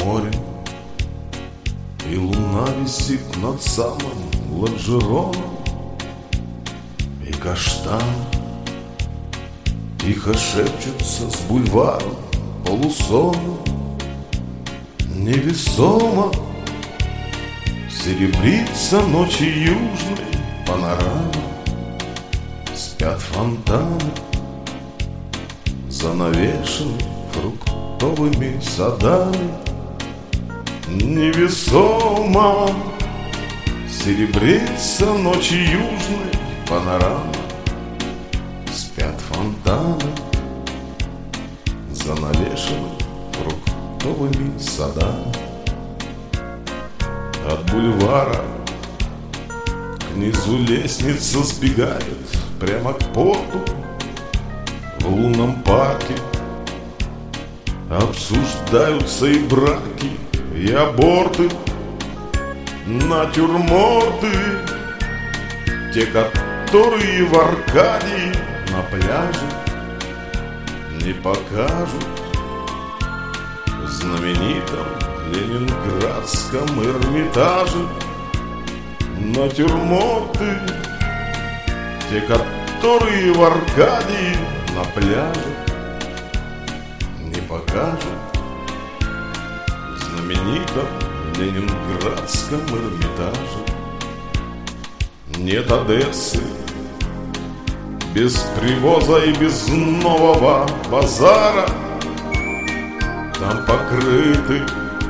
море, и луна висит над самым Лонжероном, и каштан тихо шепчутся с бульваром полусонным. Невесомо серебрится ночи южной панорамы, спят фонтаны, занавешены фруктовыми садами. Невесомо серебрится ночи южной панорамы, спят фонтаны, занавешены фруктовыми садами. От бульвара к низу лестница сбегает прямо к порту. В лунном парке обсуждаются и браки, и аборты, натюрморты, те, которые в Аркадии на пляже не покажут в знаменитом ленинградском Эрмитаже. Натюрморты, те, которые в Аркадии на пляже не покажут в знаменитом ленинградском Эрмитаже. Нет Одессы без привоза и без нового базара. Там покрыты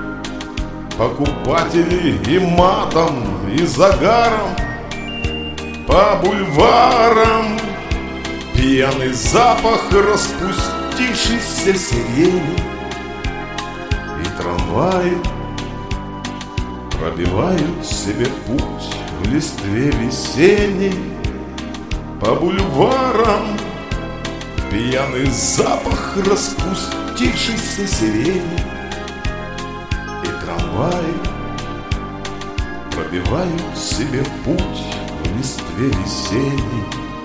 покупатели и матом, и загаром. По бульварам пьяный запах распустившейся сирени, и трамваи пробивают себе путь в листве весенней. По бульварам пьяный запах распустившейся сирени, и трамваи пробивают себе путь в листве весенней.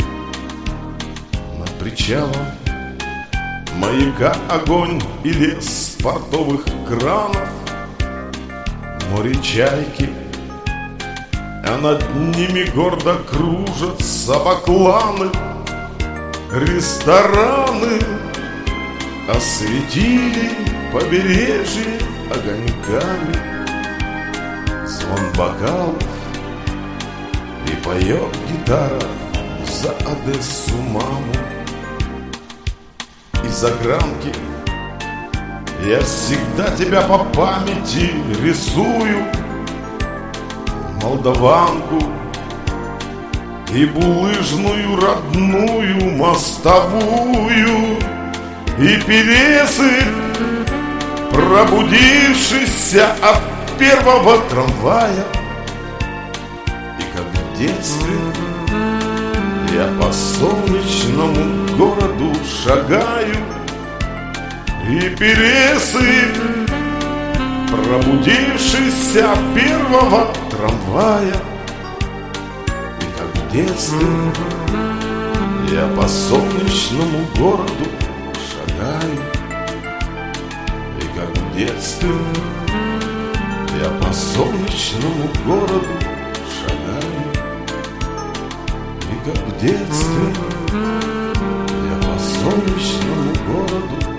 Над причалом маяка огонь и лес портовых кранов, море чайки, а над ними гордо кружатся бакланы. Рестораны осветили побережье огоньками. Звон бокалов и поет гитара за Одессу маму. Из огранки я всегда тебя по памяти рисую, молдаванку и булыжную родную мостовую, и пересы, пробудившийся от первого трамвая. И как в детстве я по солнечному городу шагаю, и пересы, пробудившийся от первого трамвая. И как в детстве я по солнечному городу шагаю, и как в детстве я по солнечному городу шагаю, и как в детстве я по солнечному городу